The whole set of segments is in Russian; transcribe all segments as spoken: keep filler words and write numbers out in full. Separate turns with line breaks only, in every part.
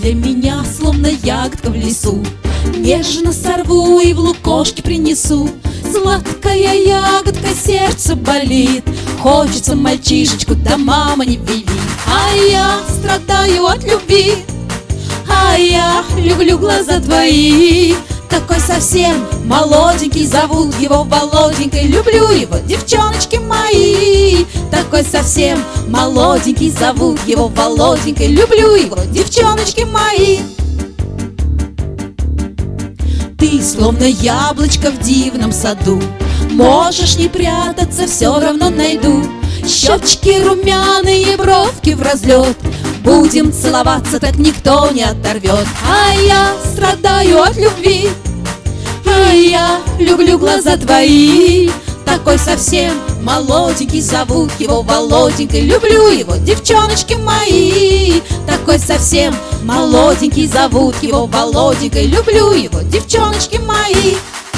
для меня словно ягодка в лесу. Нежно сорву и в лукошке принесу. Сладкая ягодка, сердце болит, хочется мальчишечку, да мама не велит. А я страдаю от любви, а я люблю глаза твои. Такой совсем молоденький, зовут его Володенькой. Люблю его, девчоночки мои. Такой совсем молоденький, зовут его Володенькой. Люблю его, девчоночки мои. Ты словно яблочко в дивном саду, можешь не прятаться, все равно найду. Щечки румяные, бровки в разлет, будем целоваться, так никто не оторвет. А я страдаю от любви, а я люблю глаза твои. Такой совсем молоденький, зовут его Володенькой. Люблю его, девчоночки мои. Такой совсем молоденький, зовут его Володенькой. Люблю его, девчоночки мои.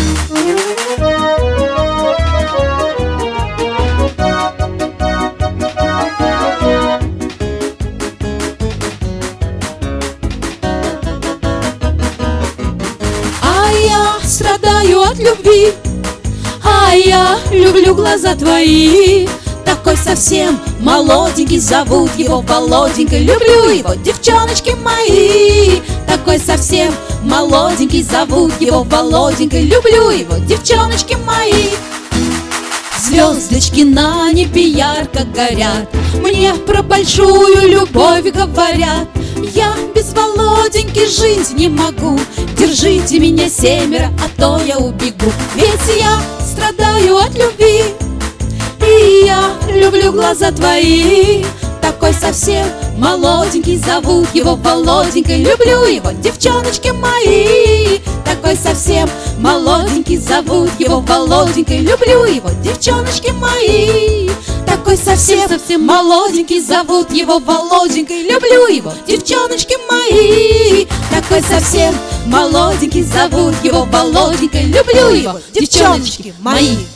А я страдаю от любви, а я люблю глаза твои. Такой совсем молоденький, зовут его Володенькой. Люблю его, девчоночки мои. Такой совсем молоденький, зовут его Володенькой. Люблю его, девчоночки мои. Звездочки на небе ярко горят, мне про большую любовь говорят. Я без Володеньки жить не могу, держите меня семеро, а то я убегу. Ведь я страдаю от любви, и я люблю глаза твои. Такой совсем молоденький, зовут его Володенькой. Люблю его, девчоночки мои. Такой совсем молоденький, зовут его Володенькой. Люблю его, девчоночки мои. Такой совсем, совсем молоденький, зовут его Володенькой. Люблю его, девчоночки мои. Такой совсем молоденький, зовут его Володенькой. Люблю его, девчоночки мои.